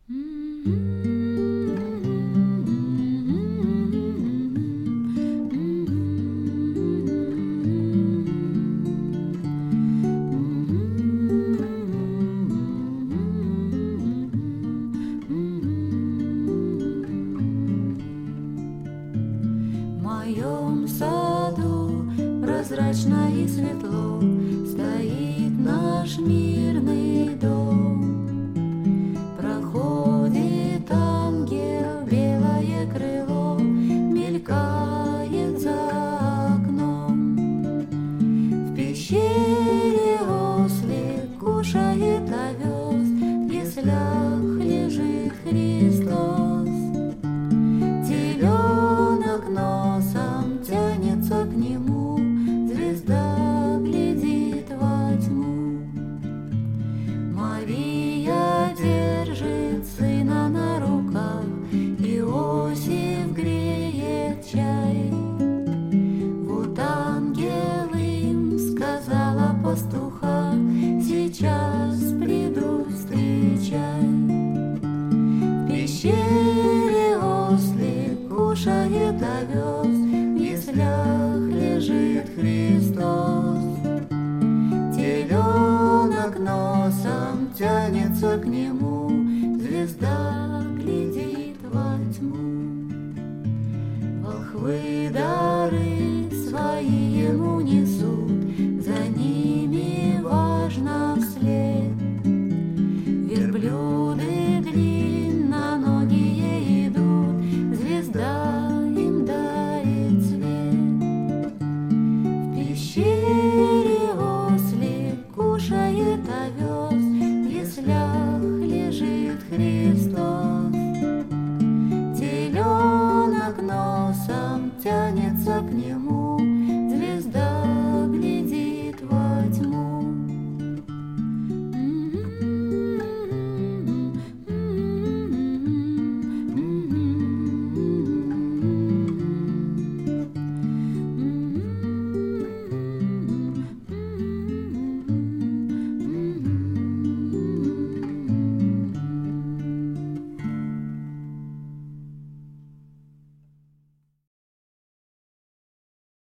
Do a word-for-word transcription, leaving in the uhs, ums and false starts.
В моем саду прозрачно и светло стоит наш мирный дом. Проходит ангел, белое крыло мелькает за окном. В пещере ослик кушает овес, в яслях лежит Христос. Теленок носом тянется к нему, звезда глядит во тьму. Мария держит сына на руках, Иосиф греет чай. Вот ангел им сказал о пастухах: сейчас приду встречай. В пещере ослик кушает овес, в яслях лежит Христос. Теленок носом тянется к нему, звезда глядит во тьму. Волхвы дары свои ему несут, за ними важно вслед. Верблюды длинноногие идут, звезда им дарит свет. В пещере ослик кушает овес, в яслях лежит Христос.